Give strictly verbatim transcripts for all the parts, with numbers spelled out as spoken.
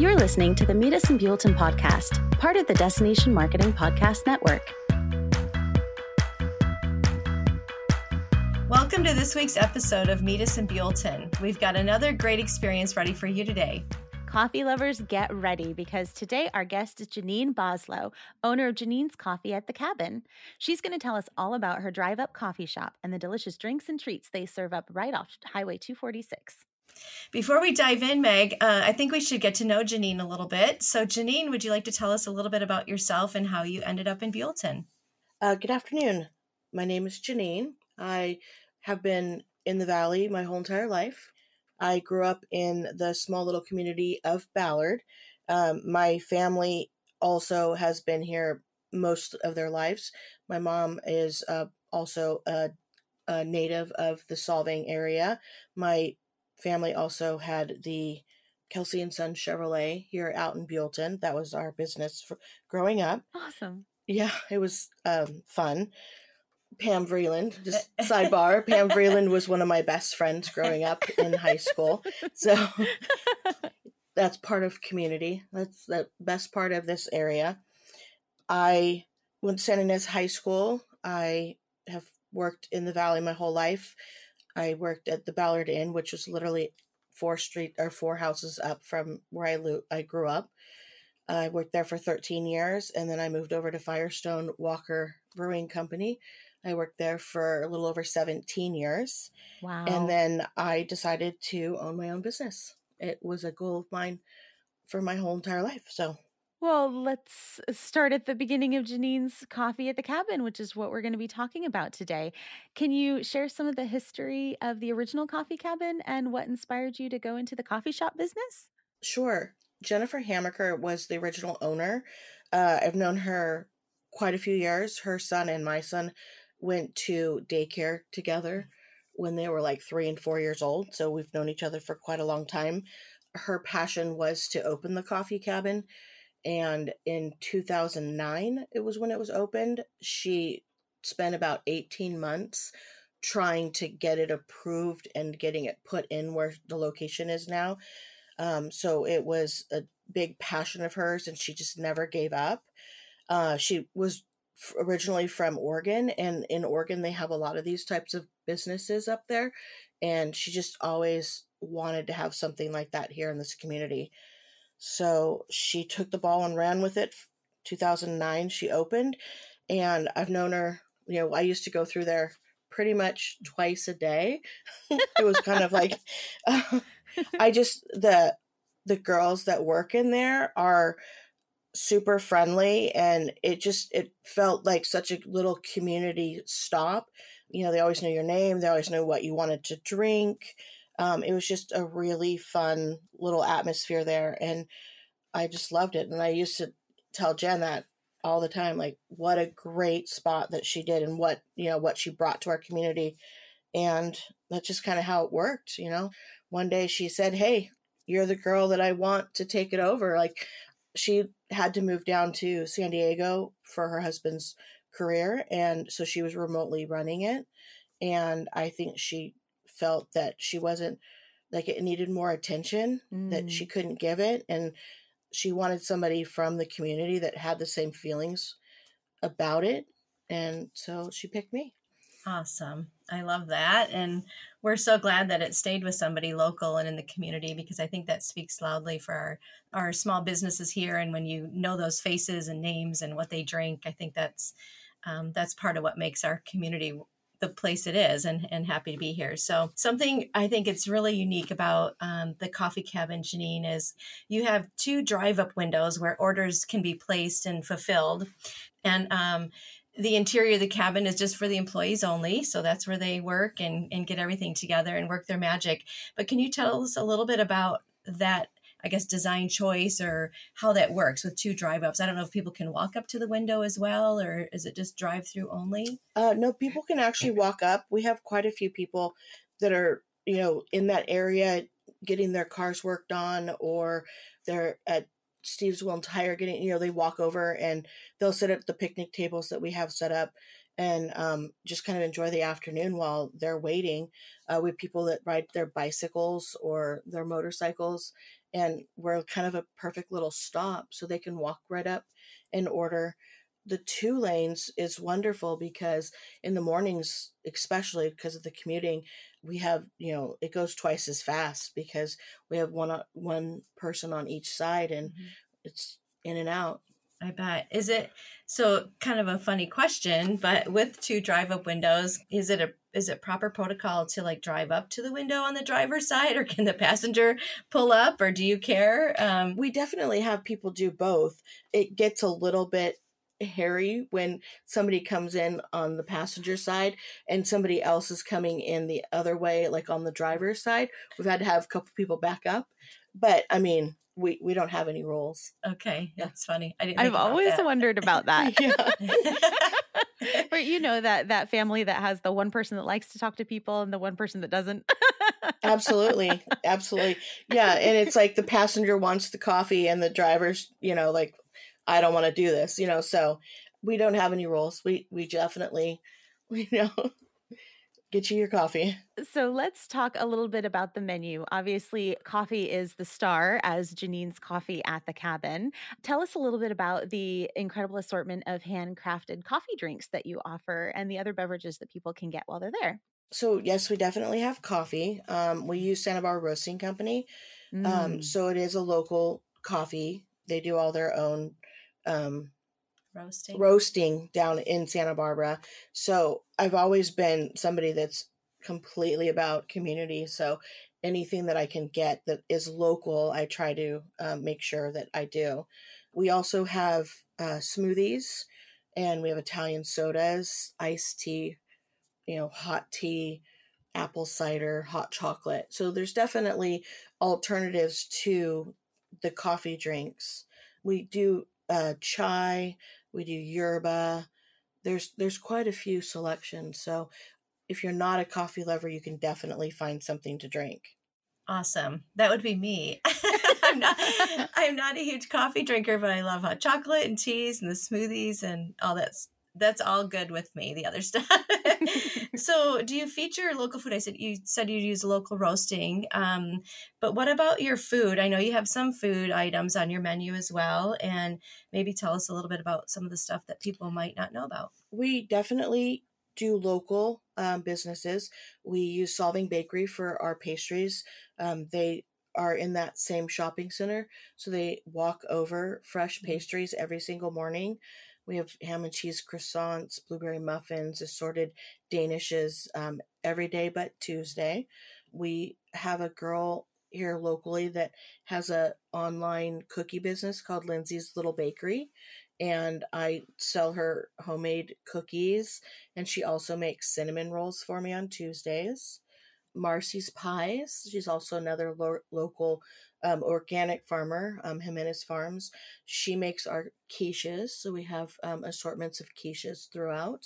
You're listening to the Meet Us in Buellton podcast, part of the Destination Marketing Podcast Network. Welcome to this week's episode of Meet Us in Buellton. We've got another great experience ready for you today. Coffee lovers, get ready because today our guest is Janine Boslow, owner of Janine's Coffee at the Cabin. She's going to tell us all about her drive-up coffee shop and the delicious drinks and treats they serve up right off Highway two forty-six. Before we dive in, Meg, uh, I think we should get to know Janine a little bit. So Janine, would you like to tell us a little bit about yourself and how you ended up in Buellton? Uh, good afternoon. My name is Janine. I have been in the Valley my whole entire life. I grew up in the small little community of Ballard. Um, my family also has been here most of their lives. My mom is uh, also a, a native of the Solvang area. My family also had the Kelsey and Son Chevrolet here out in Buellton. That was our business for growing up. Awesome. Yeah, it was um, fun. Pam Vreeland, just sidebar, Pam Vreeland was one of my best friends growing up in high school. So that's part of community. That's the best part of this area. I went to San Ynez High School. I have worked in the Valley my whole life. I worked at the Ballard Inn, which was literally four street or four houses up from where I, lo- I grew up. I worked there for thirteen years, and then I moved over to Firestone Walker Brewing Company. I worked there for a little over seventeen years. Wow. And then I decided to own my own business. It was a goal of mine for my whole entire life. So, well, let's start at the beginning of Janine's Coffee at the Cabin, which is what we're going to be talking about today. Can you share some of the history of the original Coffee Cabin and what inspired you to go into the coffee shop business? Sure. Jennifer Hammaker was the original owner. Uh, I've known her quite a few years. Her son and my son went to daycare together when they were like three and four years old. So we've known each other for quite a long time. Her passion was to open the Coffee Cabin. And in two thousand nine, it was when it was opened. She spent about eighteen months trying to get it approved and getting it put in where the location is now. Um, so it was a big passion of hers, and she just never gave up. Uh, she was originally from Oregon, and in Oregon they have a lot of these types of businesses up there, and she just always wanted to have something like that here in this community. So she took the ball and ran with it. two thousand nine she opened, and I've known her, you know, I used to go through there pretty much twice a day. It was kind of like uh, I just the the girls that work in there are super friendly, and it just it felt like such a little community stop. You know, they always knew your name, they always knew what you wanted to drink. Um, it was just a really fun little atmosphere there, and I just loved it. And I used to tell Jen that all the time, like what a great spot that she did, and what, you know, what she brought to our community. And that's just kind of how it worked. You know, one day she said, "Hey, you're the girl that I want to take it over." Like, she had to move down to San Diego for her husband's career, and so she was remotely running it. And I think she felt that she wasn't, like, it needed more attention, mm. that she couldn't give it, and she wanted somebody from the community that had the same feelings about it, and so she picked me. Awesome. I love that. And we're so glad that it stayed with somebody local and in the community, because I think that speaks loudly for our, our small businesses here. And when you know those faces and names and what they drink, I think that's um, that's part of what makes our community the place it is, and, and happy to be here. So something I think it's really unique about um, the Coffee Cabin, Janine, is you have two drive-up windows where orders can be placed and fulfilled. And um, the interior of the cabin is just for the employees only. So that's where they work and, and get everything together and work their magic. But can you tell us a little bit about that, I guess, design choice, or how that works with two drive-ups? I don't know if people can walk up to the window as well, or is it just drive-through only? Uh, no, people can actually walk up. We have quite a few people that are, you know, in that area getting their cars worked on, or they're at Steve's Will and Tire getting, you know, they walk over and they'll sit at the picnic tables that we have set up, and um, just kind of enjoy the afternoon while they're waiting. Uh, we have people that ride their bicycles or their motorcycles, and we're kind of a perfect little stop so they can walk right up and order. The two lanes is wonderful because in the mornings, especially because of the commuting, we have, you know, it goes twice as fast because we have one one person on each side, and Mhm. it's in and out. I bet. Is it so kind of a funny question, but with two drive up windows, is it a is it proper protocol to like drive up to the window on the driver's side, or can the passenger pull up, or do you care? Um, We definitely have people do both. It gets a little bit hairy when somebody comes in on the passenger side and somebody else is coming in the other way, like on the driver's side. We've had to have a couple people back up, but I mean, we we don't have any rules. okay, Yeah. that's funny. I didn't I've think about always that. wondered about that. Yeah. But you know that that family that has the one person that likes to talk to people and the one person that doesn't. Absolutely. Absolutely. Yeah. And it's like the passenger wants the coffee and the driver's, you know, like, I don't want to do this, you know, so we don't have any rules. We, we definitely, you know, get you your coffee. So let's talk a little bit about the menu. Obviously, coffee is the star as Janine's Coffee at the Cabin. Tell us a little bit about the incredible assortment of handcrafted coffee drinks that you offer and the other beverages that people can get while they're there. So yes, we definitely have coffee. Um, we use Santa Barbara Roasting Company. Um, Mm. so it is a local coffee. They do all their own um, Roasting. roasting down in Santa Barbara. So I've always been somebody that's completely about community. So anything that I can get that is local, I try to um, make sure that I do. We also have uh, smoothies, and we have Italian sodas, iced tea, you know, hot tea, apple cider, hot chocolate. So there's definitely alternatives to the coffee drinks. We do uh, chai, we do yerba. There's there's quite a few selections. So if you're not a coffee lover, you can definitely find something to drink. Awesome. That would be me. I'm not I'm not a huge coffee drinker, but I love hot chocolate and teas and the smoothies and all that's that's all good with me, the other stuff. So do you feature local food? I said you said you use local roasting. Um, but what about your food? I know you have some food items on your menu as well. And maybe tell us a little bit about some of the stuff that people might not know about. We definitely do local um, businesses. We use Solving Bakery for our pastries. Um, they are in that same shopping center, so they walk over fresh pastries every single morning. We have ham and cheese croissants, blueberry muffins, assorted danishes um, every day but Tuesday. We have a girl here locally that has a online cookie business called Lindsay's Little Bakery, and I sell her homemade cookies, and she also makes cinnamon rolls for me on Tuesdays. Marcy's Pies, she's also another lo- local um, organic farmer, um, Jimenez Farms. She makes our quiches, so we have um, assortments of quiches throughout.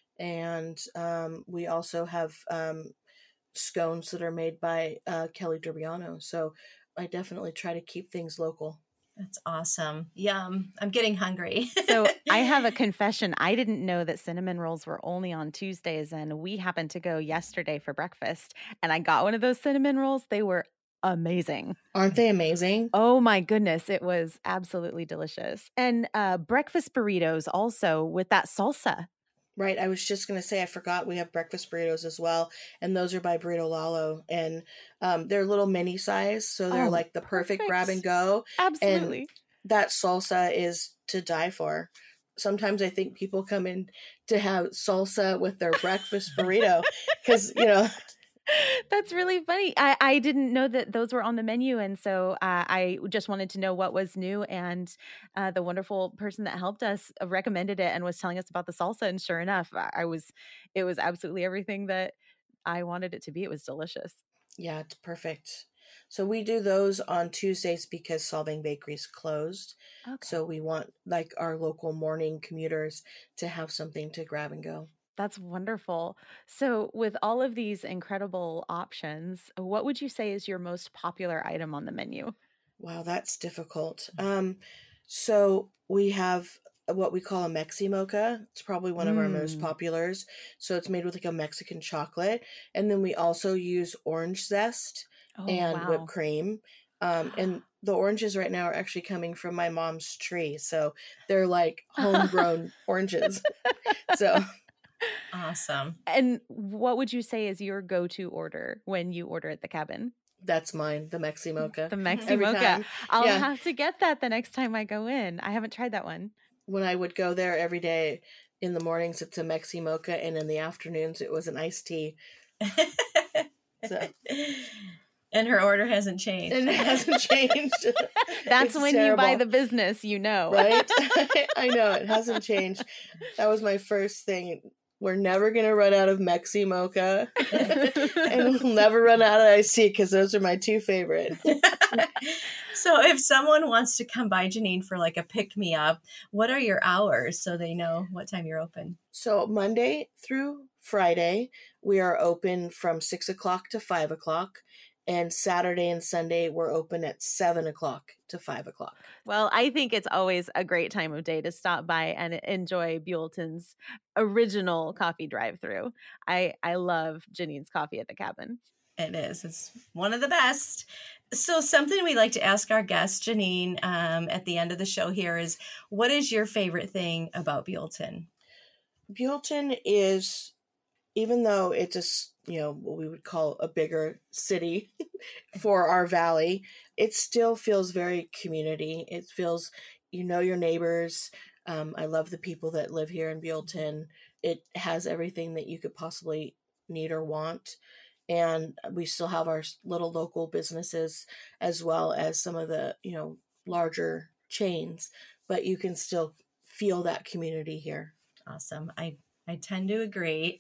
And um, we also have um, scones that are made by uh, Kelly Durbiano. So I definitely try to keep things local. That's awesome. Yum. I'm getting hungry. So I have a confession. I didn't know that cinnamon rolls were only on Tuesdays, and we happened to go yesterday for breakfast, and I got one of those cinnamon rolls. They were amazing. Aren't they amazing? Oh my goodness. It was absolutely delicious. And uh, breakfast burritos also with that salsa. Right. I was just going to say, I forgot we have breakfast burritos as well. And those are by Burrito Lalo. And um, they're little mini size. So they're Oh, like the perfect, perfect. grab and go. Absolutely. And that salsa is to die for. Sometimes I think people come in to have salsa with their breakfast burrito because, you know, That's really funny. I, I didn't know that those were on the menu. And so uh, I just wanted to know what was new. And uh, the wonderful person that helped us recommended it and was telling us about the salsa. And sure enough, I I was, it was absolutely everything that I wanted it to be. It was delicious. yeah, it's perfect. So we do those on Tuesdays because Solving Bakery's closed. Okay. So we want like our local morning commuters to have something to grab and go. That's wonderful. So, with all of these incredible options, what would you say is your most popular item on the menu? Wow, that's difficult. Um, so we have what we call a Mexi Mocha. It's probably one of Mm. our most populars. So it's made with like a Mexican chocolate. And then we also use orange zest Oh, and wow. whipped cream. Um, and the oranges right now are actually coming from my mom's tree. So they're like homegrown oranges. So Awesome. And what would you say is your go-to order when you order at the cabin? that's mine, the Mexi Mocha. The Mexi Every Mocha. time. I'll Yeah. have to get that the next time I go in. I haven't tried that one. When I would go there every day in the mornings, it's a Mexi Mocha. And in the afternoons, it was an iced tea. So. And her order hasn't changed. And it hasn't changed. That's It's when you buy terrible. the business, you know. Right? I know, it hasn't changed. That was my first thing. We're never going to run out of Mexi Mocha. And we'll never run out of iced tea because those are my two favorite. So if someone wants to come by, Janine, for like a pick-me-up, what are your hours so they know what time you're open? So Monday through Friday, we are open from six o'clock to five o'clock. And Saturday and Sunday, we're open at seven o'clock to five o'clock. Well, I think it's always a great time of day to stop by and enjoy Buellton's original coffee drive-through. I, I love Janine's Coffee at the Cabin. It is. It's one of the best. So something we like to ask our guest, Janine, um, at the end of the show here is, what is your favorite thing about Buellton? Buellton is, even though it's a, s- you know, what we would call a bigger city for our valley, it still feels very community. It feels, you know, your neighbors. Um, I love the people that live here in Buellton. It has everything that you could possibly need or want. And we still have our s- little local businesses as well as some of the, you know, larger chains, but you can still feel that community here. Awesome. I, I tend to agree.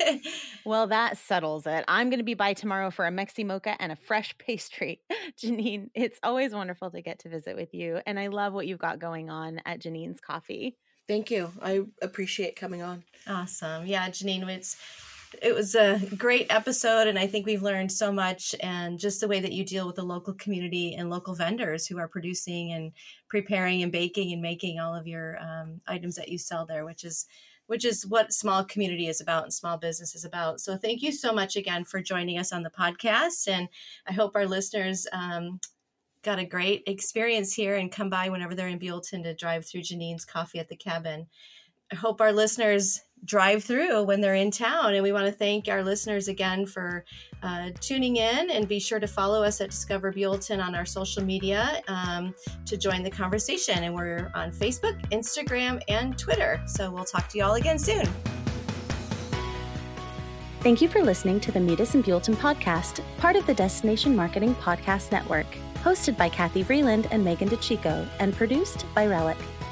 Well, that settles it. I'm going to be by tomorrow for a Mexi Mocha and a fresh pastry. Janine, it's always wonderful to get to visit with you. And I love what you've got going on at Janine's Coffee. Thank you. I appreciate coming on. Awesome. Yeah, Janine, it's it was a great episode, and I think we've learned so much, and just the way that you deal with the local community and local vendors who are producing and preparing and baking and making all of your um, items that you sell there, which is which is what small community is about and small business is about. So thank you so much again for joining us on the podcast, and I hope our listeners um, got a great experience here and come by whenever they're in Buellton to drive through Janine's Coffee at the Cabin. I hope our listeners drive through when they're in town. And we want to thank our listeners again for uh, tuning in, and be sure to follow us at Discover Buellton on our social media um, to join the conversation. And we're on Facebook, Instagram, and Twitter. So we'll talk to you all again soon. Thank you for listening to the Meet Us in Buellton podcast, part of the Destination Marketing Podcast Network, hosted by Kathy Vreeland and Megan DeChico, and produced by Relic.